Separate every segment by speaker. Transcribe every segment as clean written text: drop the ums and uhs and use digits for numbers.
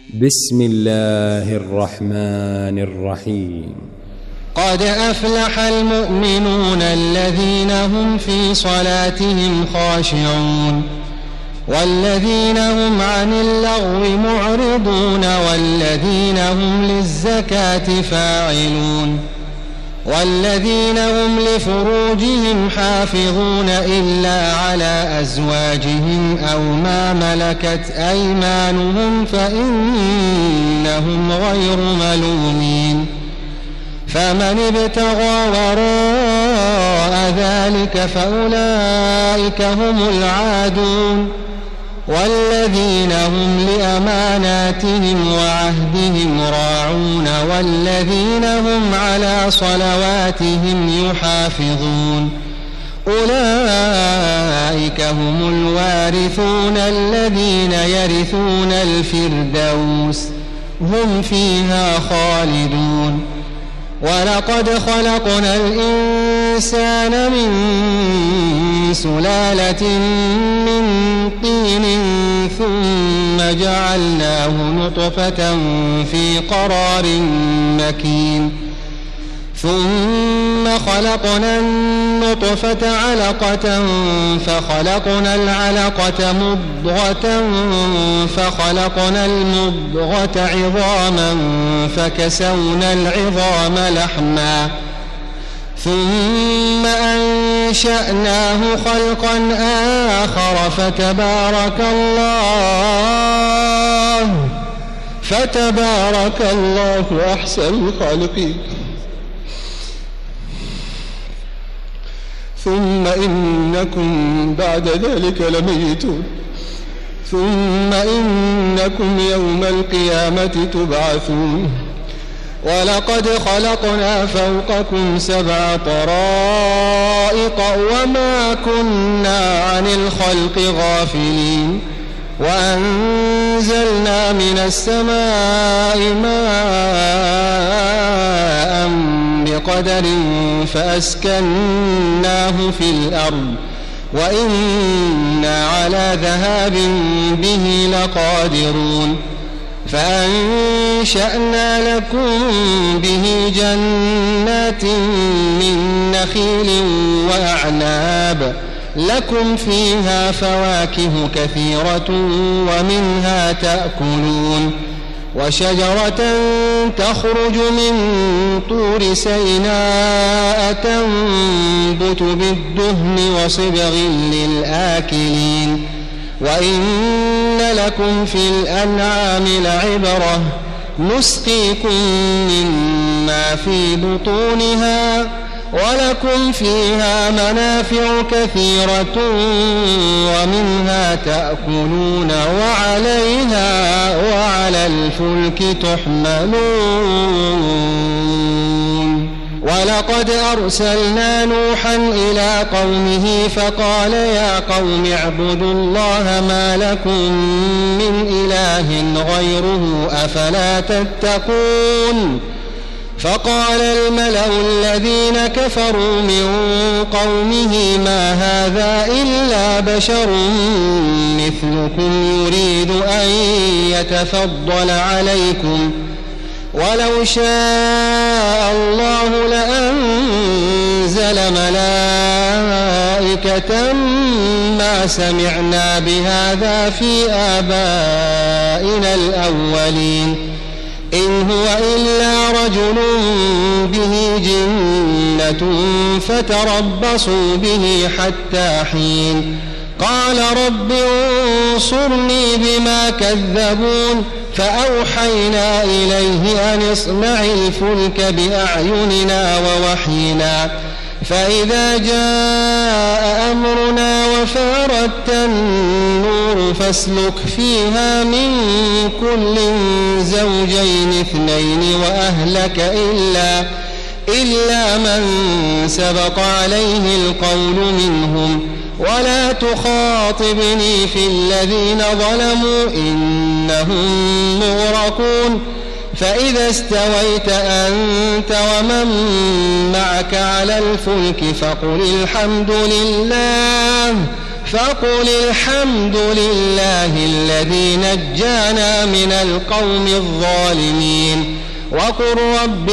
Speaker 1: بسم الله الرحمن الرحيم.
Speaker 2: قد أفلح المؤمنون الذين هم في صلاتهم خاشعون والذين هم عن اللغو معرضون والذين هم للزكاة فاعلون والذين هم لفروجهم حافظون إلا على أزواجهم أو ما ملكت أيمانهم فإنهم غير ملومين. فمن ابتغى وراء ذلك فأولئك هم العادون والذين هم لأماناتهم وعهدهم راعون والذين هم على صلواتهم يحافظون. أولئك هم الوارثون الذين يرثون الفردوس هم فيها خالدون. ولقد خلقنا الإنسان من سلالة من طين ثم جعلناه نطفة في قرار مكين ثم خلقنا النطفة علقة فخلقنا العلقة مضغة فخلقنا المضغة عظاما فكسونا العظام لحما ثم أنشأناه خلقا آخر فتبارك الله أحسن الخالقين. ثم إنكم بعد ذلك لميتون ثم إنكم يوم القيامة تبعثون. ولقد خلقنا فوقكم 7 طرائق وما كنا عن الخلق غافلين وأنزلنا من السماء ماء بقدر فأسكناه في الأرض وإنا على ذهاب به لقادرون. فأنشأنا لكم به جنات من نخيل وأعناب لكم فيها فواكه كثيرة ومنها تأكلون. وشجرة تخرج من طور سيناء تنبت بالدهن وصبغ للآكلين. وإن لكم في الأنعام لعبرة نسقيكم مما في بطونها ولكم فيها منافع كثيرة ومنها تأكلون وعليها وعلى الفلك تحملون. ولقد أرسلنا نوحا إلى قومه فقال يا قوم اعبدوا الله ما لكم من إله غيره أفلا تتقون. فقال الملأ الذين كفروا من قومه ما هذا إلا بشر مثلكم يريد أن يتفضل عليكم ولو شاء الله لأنزل ملائكة ما سمعنا بهذا في آبائنا الأولين إن هو إلا رجل به جنة فتربصوا به حتى حين. قال رب انصرني بما كذبون فأوحينا إليه أن اصنع الفلك بأعيننا ووحينا فإذا جاء أمرنا وفارت النور فاسلك فيها من كل زوجين 2 وأهلك إلا من سبق عليه القول منهم ولا تخاطبني في الذين ظلموا إنهم مغرقون. فإذا استويت أنت ومن معك على الفلك فقل فقل الحمد لله الذي نجانا من القوم الظالمين وقل رب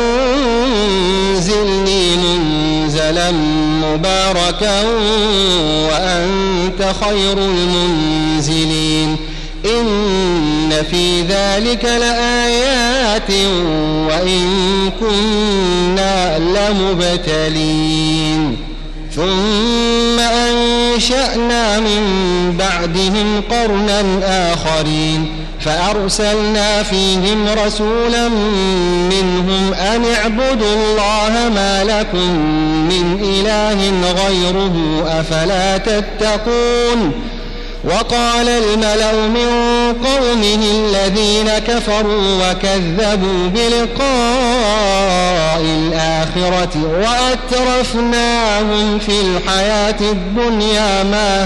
Speaker 2: أنزلني منزلا مباركا وأنت خير المنزلين إن في ذلك لآيات وإن كنا لمبتلين ثم أنشأنا من بعدهم قرنا آخرين فأرسلنا فيهم رسولا منهم أن اعبدوا الله ما لكم من إله غيره أفلا تتقون وقال الملأ من قومه الذين كفروا وكذبوا بلقاء الآخرة وأترفناهم في الحياة الدنيا ما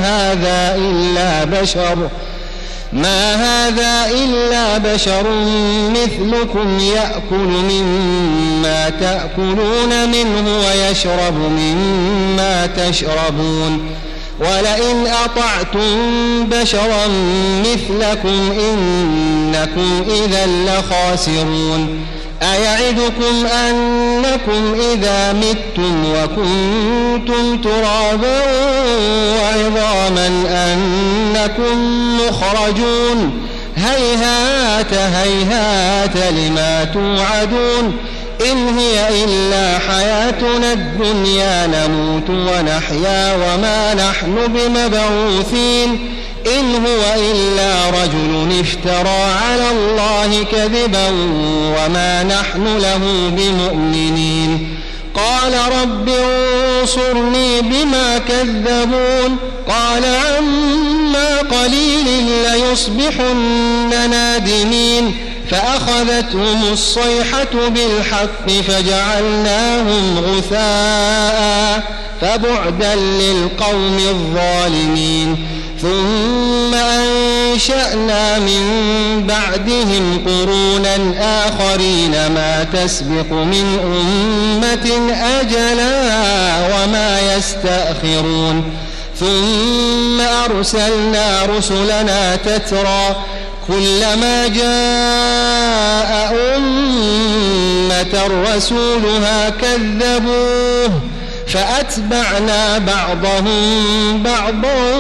Speaker 2: هذا إلا بشر مثلكم يأكل مما تأكلون منه ويشرب مما تشربون ولئن أطعتم بشرا مثلكم إنكم إذا لخاسرون أيعدكم أنكم إذا متم وكنتم ترابا وعظاما أنكم مخرجون هيهات هيهات لما توعدون إن هي إلا حياتنا الدنيا نموت ونحيا وما نحن بمبعوثين إن هو إلا رجل افترى على الله كذبا وما نحن له بمؤمنين قال رب انصرني بما كذبون قال عما قليل ليصبحن نادمين فأخذتهم الصيحة بالحق فجعلناهم غثاء فبعدا للقوم الظالمين ثم أنشأنا من بعدهم قرونا آخرين ما تسبق من أمة أجلها وما يستأخرون ثم أرسلنا رسلنا تترى كلما جاء أمة رسولها كذبوه فأتبعنا بعضهم بعضا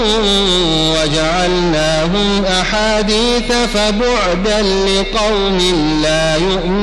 Speaker 2: وجعلناهم أحاديث فبعدا لقوم لا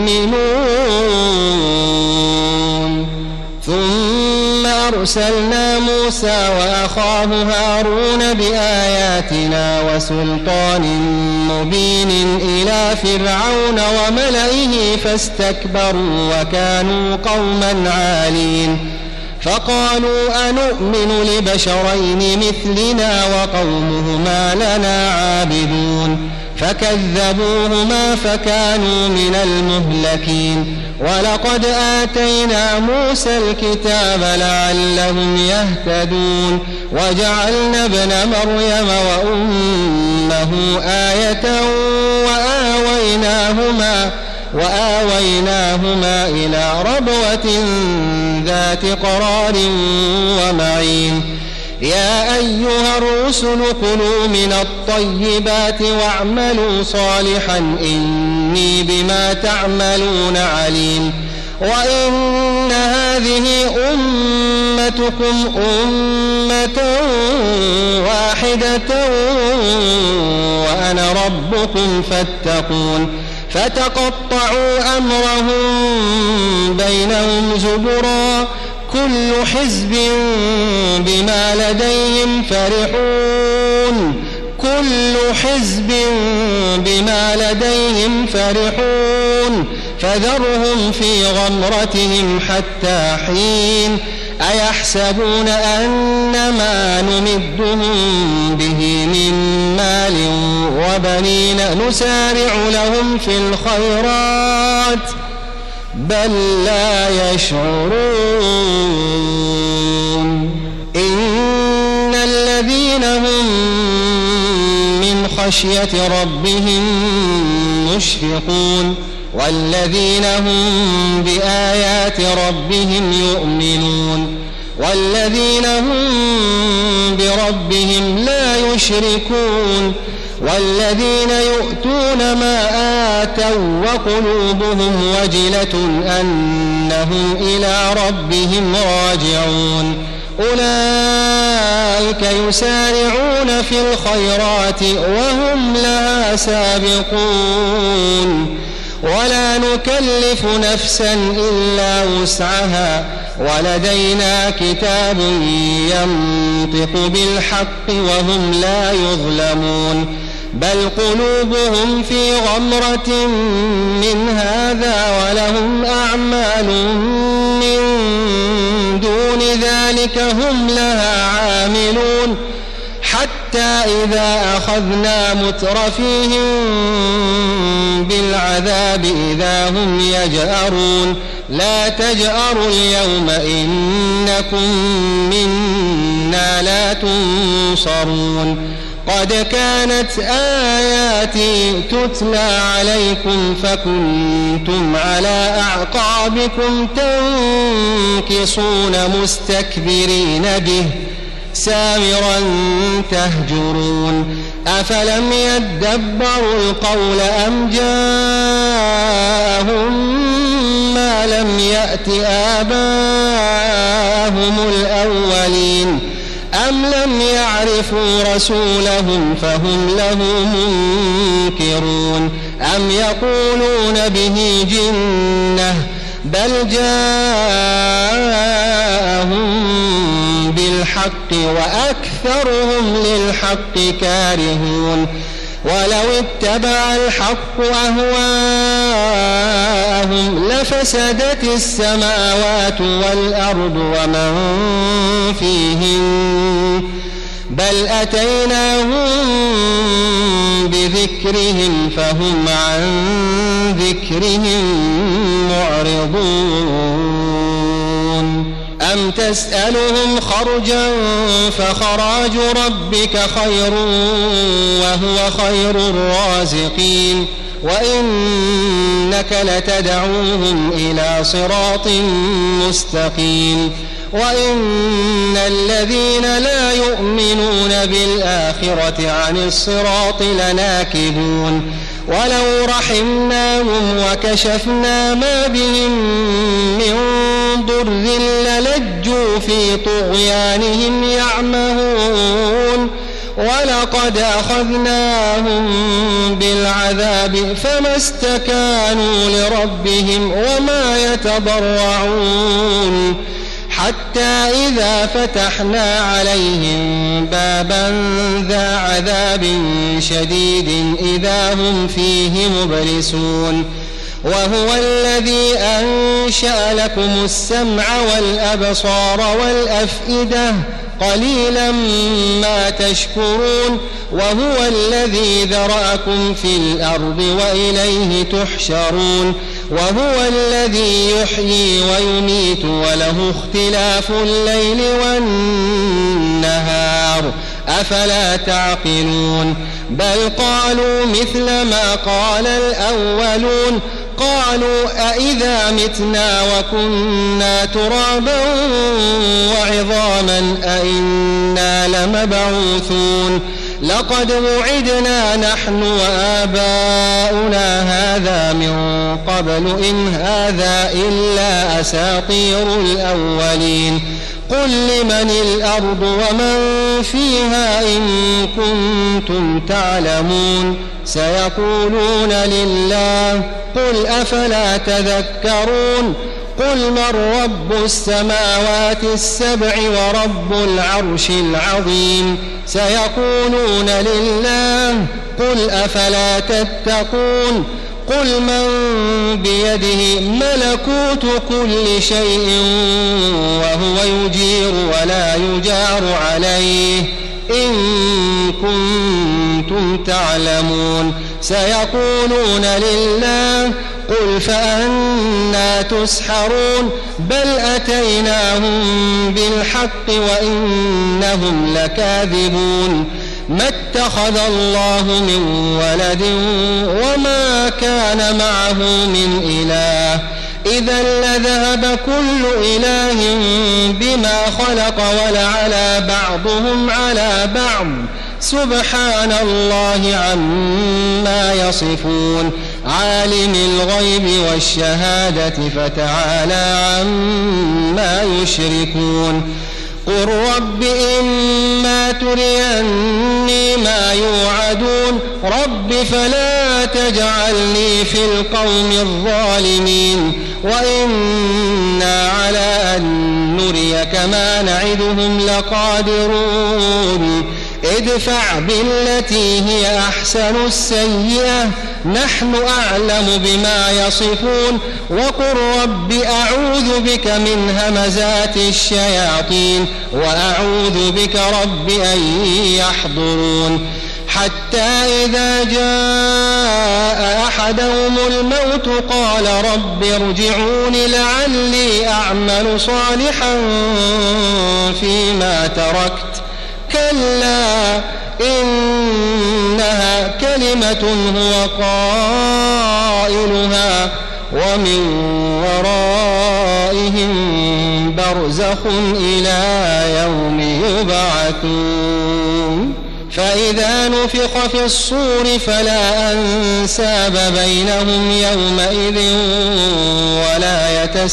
Speaker 2: يؤمنون ثم أرسلنا موسى وأخاه هارون بآياتنا وسلطان مبين إلى فرعون وملئه فاستكبروا وكانوا قوما عالين فقالوا أنؤمن لبشرين مثلنا وقومهما لنا عابدون فكذبوهما فكانوا من المهلكين ولقد آتينا موسى الكتاب لعلهم يهتدون وجعلنا ابن مريم وأمه آية وآويناهما إلى ربوة ذات قرار ومعين يا أيها الرسل كلوا من الطيبات واعملوا صالحا إني بما تعملون عليم وإن هذه أمتكم أمة واحدة وأنا ربكم فاتقون فتقطعوا أمرهم بينهم زبرا كل حزب بما لديهم فرحون فذرهم في غمرتهم حتى حين أيحسبون أن ما نمدهم به من مال وبنين نسارع لهم في الخيرات بل لا يشعرون إن الذين هم من خشية ربهم مشفقون والذين هم بآيات ربهم يؤمنون والذين هم بربهم لا يشركون والذين يؤتون ما آتوا وقلوبهم وجلة أنهم إلى ربهم راجعون أولئك يسارعون في الخيرات وهم لها سابقون ولا نكلف نفسا إلا وسعها ولدينا كتاب ينطق بالحق وهم لا يظلمون بل قلوبهم في غمرة من هذا ولهم أعمال من دون ذلك هم لها عاملون حتى إذا أخذنا مترفيهم بالعذاب إذا هم يجأرون لا تجأروا اليوم إنكم منا لا تنصرون قد كانت آياتي تتلى عليكم فكنتم على أعقابكم تنكصون مستكبرين به سامرا تهجرون أفلم يدبروا القول أم جاءهم ما لم يأت آباءهم الأولين أم لم يعرفوا رسولهم فهم له منكرون أم يقولون به جنة بل جاءهم بالحق وأكثرهم للحق كارهون ولو اتبع الحق أهواءهم لفسدت السماوات والأرض ومن فيهن بل أتيناهم بذكرهم فهم عن ذكرهم معرضون أم تسألهم خرجا فخراج ربك خير وهو خير الرازقين وإنك لتدعوهم إلى صراط مستقيم وإن الذين لا يؤمنون بالآخرة عن الصراط لناكبون ولو رحمناهم وكشفنا ما بهم من ضر للجوا في طغيانهم يعمهون ولقد أخذناهم بالعذاب فما استكانوا لربهم وما يتضرعون حتى إذا فتحنا عليهم بابا ذا عذاب شديد إذا هم فيه مبلسون وهو الذي أنشأ لكم السمع والأبصار والأفئدة قليلا ما تشكرون وهو الذي ذرأكم في الأرض وإليه تحشرون وهو الذي يحيي ويميت وله اختلاف الليل والنهار أفلا تعقلون بل قالوا مثل ما قال الأولون قالوا أئذا متنا وكنا ترابا وعظاما أئنا لمبعوثون لقد وعدنا نحن وآباؤنا هذا من قبل إن هذا إلا أساطير الأولين قل لمن الأرض ومن فيها إن كنتم تعلمون سيقولون لله قل أفلا تذكرون قل من رب السماوات السبع ورب العرش العظيم سيقولون لله قل أفلا تتقون قل من بيده ملكوت كل شيء وهو يجير ولا يجار عليه إن كنتم تعلمون سيقولون لله قل فأنى تسحرون بل أتيناهم بالحق وإنهم لكاذبون ما اتخذ الله من ولد وما كان معه من إله إذا لذهب كل إله بما خلق ولعلى بعضهم على بعض سبحان الله عما يصفون عالم الغيب والشهادة فتعالى عما يشركون قل رب إما تريني ما يوعدون رب فلا تجعلني في القوم الظالمين وإنا على أن نريك ما نعدهم لقادرون ادفع بالتي هي أحسن السيئة نحن أعلم بما يصفون وقل رب أعوذ بك من همزات الشياطين وأعوذ بك رب أن يحضرون حتى إذا جاء أحدهم الموت قال رب ارجعون لعلي أعمل صالحا فيما تركت كلا إنها كلمة هو قائلها ومن ورائهم برزخ إلى يوم يبعثون فإذا نفخ في الصور فلا أنساب بينهم يومئذ ولا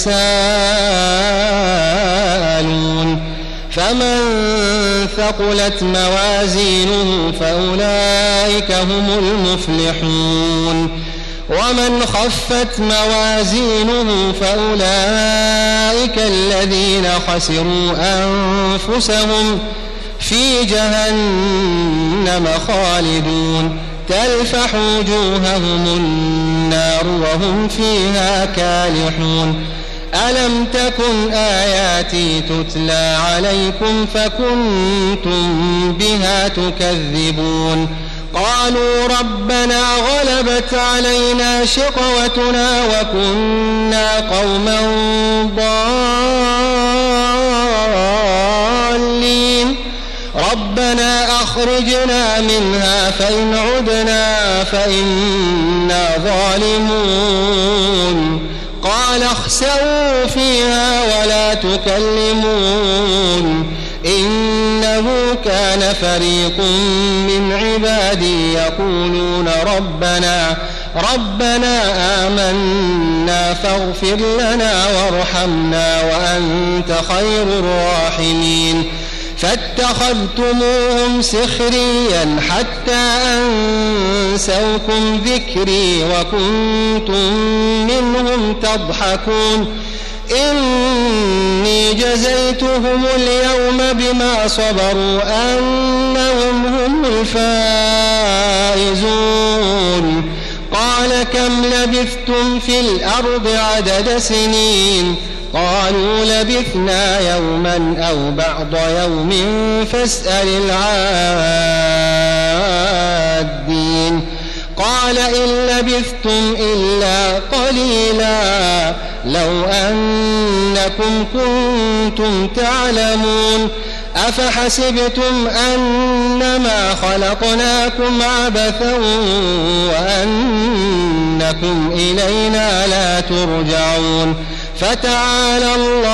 Speaker 2: يتساءلون فمن ثقلت موازينه فأولئك هم المفلحون ومن خفت موازينه فأولئك الذين خسروا أنفسهم في جهنم خالدون تلفح وجوههم النار وهم فيها كالحون ألم تكن آياتي تتلى عليكم فكنتم بها تكذبون قالوا ربنا غلبت علينا شقوتنا وكنا قوما ضالين ربنا أخرجنا منها فإن عدنا فإنا ظالمون قال اخسئوا فيها ولا تكلمون إنه كان فريق من عبادي يقولون ربنا آمنا فاغفر لنا وارحمنا وأنت خير الراحمين فاتخذتموهم سخريا حتى أنسوكم ذكري وكنتم منهم تضحكون إني جزيتهم اليوم بما صبروا أنهم هم الفائزون قال كم لبثتم في الأرض عدد سنين قالوا لبثنا يوما أو بعض يوم فاسأل العادين قال إن لبثتم إلا قليلا لو أنكم كنتم تعلمون أفحسبتم أنما خلقناكم عبثا وأنكم إلينا لا ترجعون فتعالى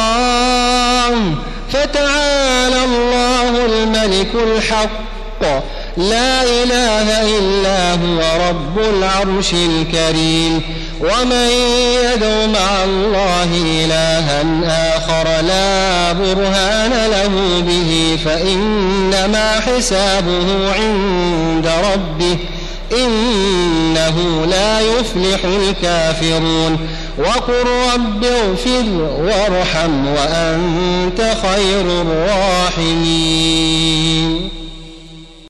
Speaker 2: الله الملك الحق لا إله إلا هو رب العرش الكريم ومن يدع مع الله إلها آخر لا برهان له به فإنما حسابه عند ربه إنه لا يفلح الكافرون وقل رب اغفر وارحم وأنت خير الراحمين